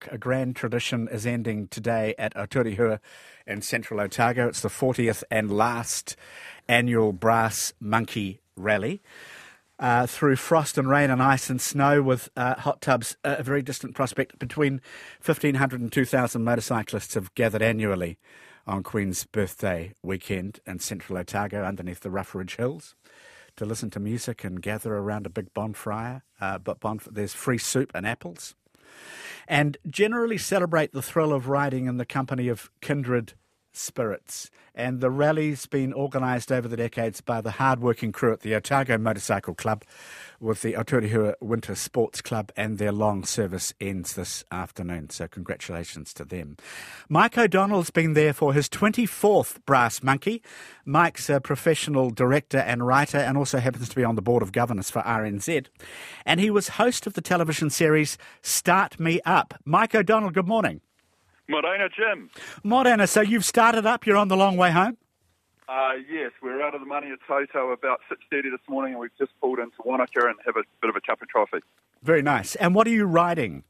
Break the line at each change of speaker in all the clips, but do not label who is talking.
A grand tradition is ending today at Aotearoa in central Otago. It's the 40th and last annual Brass Monkey Rally. Through frost and rain and ice and snow with hot tubs, a very distant prospect. Between 1,500 and 2,000 motorcyclists have gathered annually on Queen's birthday weekend in central Otago underneath the Rough Ridge Hills to listen to music and gather around a big bonfire. There's free soup and apples. And generally celebrate the thrill of riding in the company of kindred spirits. And the rally's been organised over the decades by the hard-working crew at the Otago Motorcycle Club with the Aotearoa Winter Sports Club, and their long service ends this afternoon. So congratulations to them. Mike O'Donnell's been there for his 24th Brass Monkey. Mike's a professional director and writer and also happens to be on the board of governors for RNZ. And he was host of the television series Start Me Up. Mike O'Donnell, good morning.
Morena, Jim.
Morena, so you've started up, you're on the long way home?
Yes, we're out of the money at Toto about 6:30 this morning, and we've just pulled into Wanaka and have a bit of a cup of coffee.
Very nice. And what are you riding?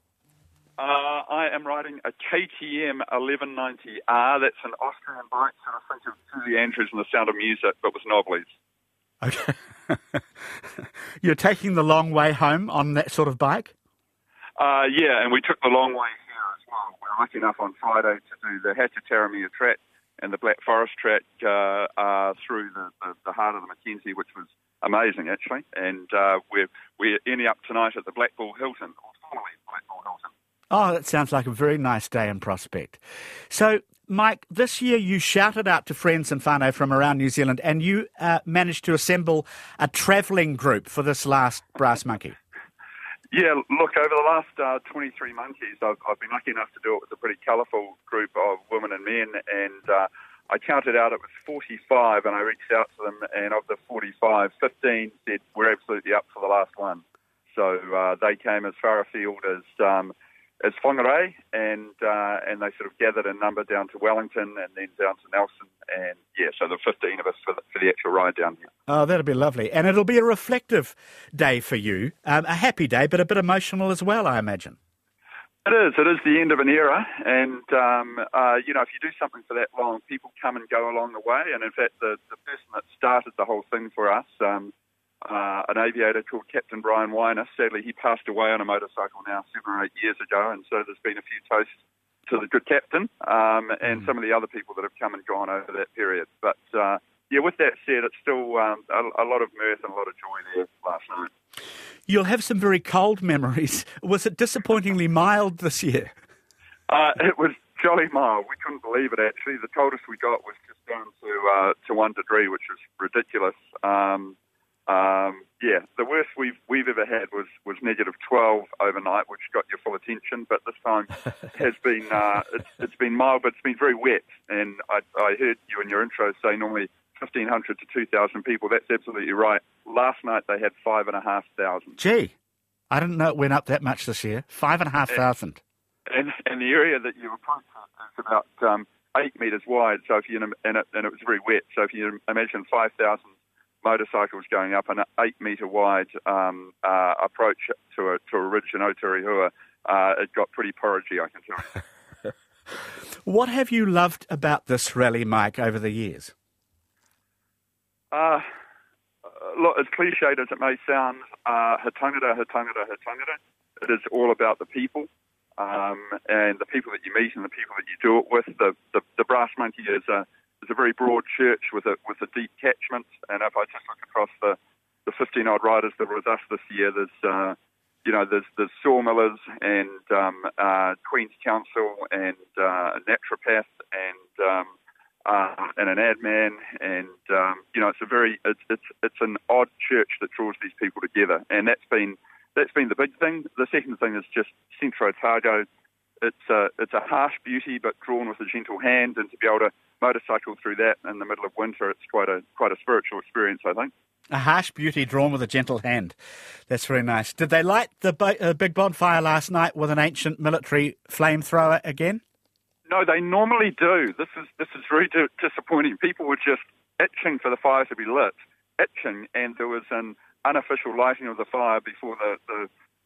I am riding a KTM 1190R. That's an Austrian bike, sort of think of Julie Andrews and The Sound of Music, but with knobblies.
Okay. You're taking the long way home on that sort of bike?
Yeah, and we took the long way here as well. We were lucky enough on Friday to do the Hatutaramia track and the Black Forest track through the heart of the Mackenzie, which was amazing, actually. And we're ending up tonight at the Black Bull Hilton, or formerly Black Bull Hilton.
Oh, that sounds like a very nice day in Prospect. So, Mike, this year you shouted out to friends and whānau from around New Zealand, and you managed to assemble a travelling group for this last Brass Monkey.
Yeah, look, over the last 23 monkeys, I've been lucky enough to do it with a pretty colourful group of women and men, and I counted out it was 45, and I reached out to them, and of the 45, 15 said, we're absolutely up for the last one. So they came as far afield as Whangarei, and they sort of gathered in number down to Wellington and then down to Nelson, and yeah, so the 15 of us for the actual ride down here.
Oh, that'll be lovely. And it'll be a reflective day for you, a happy day, but a bit emotional as well, I imagine.
It is the end of an era, and if you do something for that long, people come and go along the way, and in fact the person that started the whole thing for us, an aviator called Captain Brian Weiner. Sadly, he passed away on a motorcycle now 7 or 8 years ago, and so there's been a few toasts to the good captain and some of the other people that have come and gone over that period. But, with that said, it's still a lot of mirth and a lot of joy there last night.
You'll have some very cold memories. Was it disappointingly mild this year?
It was jolly mild. We couldn't believe it, actually. The coldest we got was just down to 1 degree, which was ridiculous. The worst we've ever had was negative 12 overnight, which got your full attention. But this time has been it's been mild, but it's been very wet. And I heard you in your intro say normally 1,500 to 2,000 people. That's absolutely right. Last night they had 5,500.
Gee, I didn't know it went up that much this year. 5,500.
And the area that you approach is about 8 metres wide. So if and it was very wet. So if you imagine 5,000 motorcycles going up an 8 metre wide approach to a ridge in Aotearoa, it got pretty porridgey, I can tell you.
What have you loved about this rally, Mike, over the years?
Look, as cliched as it may sound, he tangata. It is all about the people and the people that you meet and the people that you do it with. The Brass Monkey is a very broad church with a deep catchment, and if I just look across the 15 odd riders that were with us this year, there's sawmillers and Queen's Council and a naturopath and an ad man, and it's an odd church that draws these people together, and that's been the big thing. The second thing is just Centro Otago. It's a harsh beauty, but drawn with a gentle hand, and to be able to motorcycle through that in the middle of winter, it's quite a spiritual experience, I think.
A harsh beauty drawn with a gentle hand. That's very nice. Did they light the big bonfire last night with an ancient military flamethrower again?
No, they normally do. This is very disappointing. People were just itching for the fire to be lit, and there was an unofficial lighting of the fire before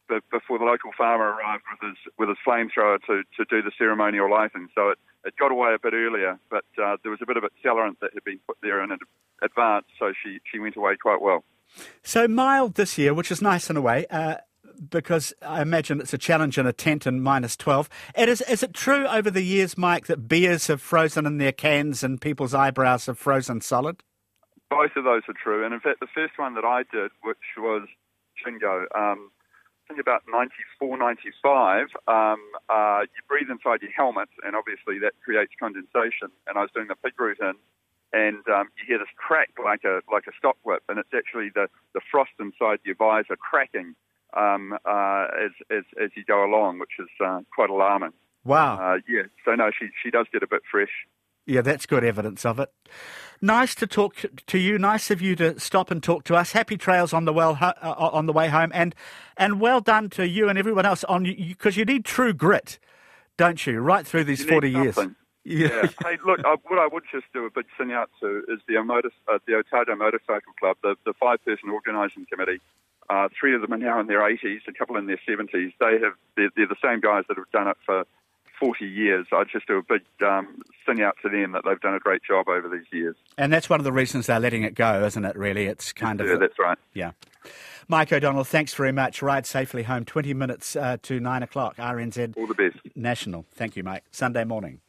before the local farmer arrived with his flamethrower to do the ceremonial lighting. So it got away a bit earlier, but there was a bit of accelerant that had been put there in advance, so she went away quite well.
So mild this year, which is nice in a way, because I imagine it's a challenge in a tent in -12. Is it true over the years, Mike, that beers have frozen in their cans and people's eyebrows have frozen solid?
Both of those are true, and in fact, the first one that I did, which was Shingo, I think about 94, 95, you breathe inside your helmet, and obviously that creates condensation. And I was doing the pig route in, and you hear this crack like a stock whip, and it's actually the frost inside your visor cracking as you go along, which is quite alarming.
Wow.
So no, she does get a bit fresh.
Yeah, that's good evidence of it. Nice to talk to you. Nice of you to stop and talk to us. Happy trails on the way home, and well done to you and everyone else because you need true grit, don't you? Right through these 40 years.
Yeah. Hey, look, what I would just do a big sing out to is the Otago Motorcycle Club, the 5-person organising committee. 3 of them are now in their 80s, a couple in their 70s. They're the same guys that have done it for 40 years. I'd just do a big sing out to them that they've done a great job over these years.
And that's one of the reasons they're letting it go, isn't it, really? It's kind of...
Yeah, that's right.
Yeah. Mike O'Donnell, thanks very much. Ride safely home, 20 minutes to 9 o'clock, RNZ.
All the best.
National. Thank you, mate. Sunday morning.